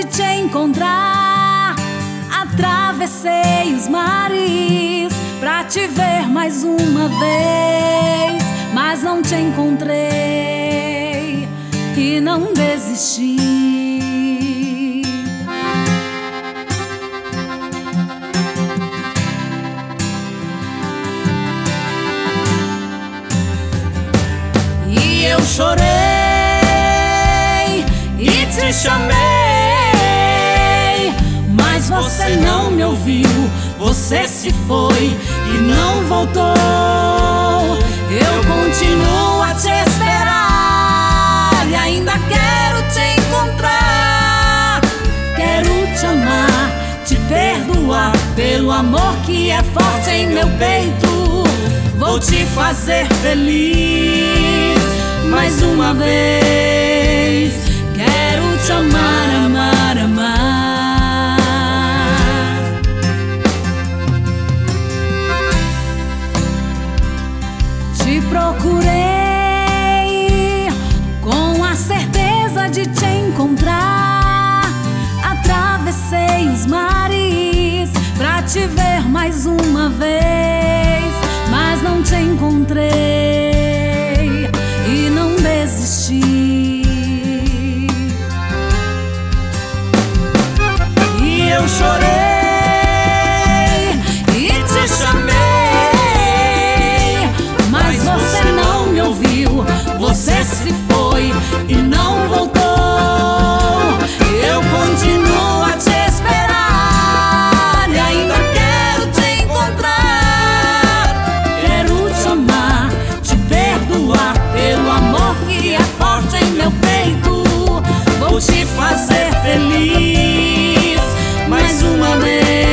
de te encontrar. Atravessei os mares pra te ver mais uma vez, mas não te encontrei e não desisti. E eu chorei e te chamei, mas você não me ouviu. Você se foi e não voltou. Eu continuo a te esperar e ainda quero te encontrar. Quero te amar, te perdoar pelo amor que é forte em meu peito. Vou te fazer feliz mais uma vez. Quero te amar, amar, amar. Te procurei com a certeza de te encontrar. Atravessei os mares pra te ver mais uma vez, mas não te encontrei e não desisti. E eu chorei e te chamei, mas você não me ouviu. Você se foi e não voltou. Eu continuo a te esperar e ainda quero te encontrar. Quero te amar, te perdoar pelo amor que é forte em meu peito. Vou te fazer feliz mais uma vez.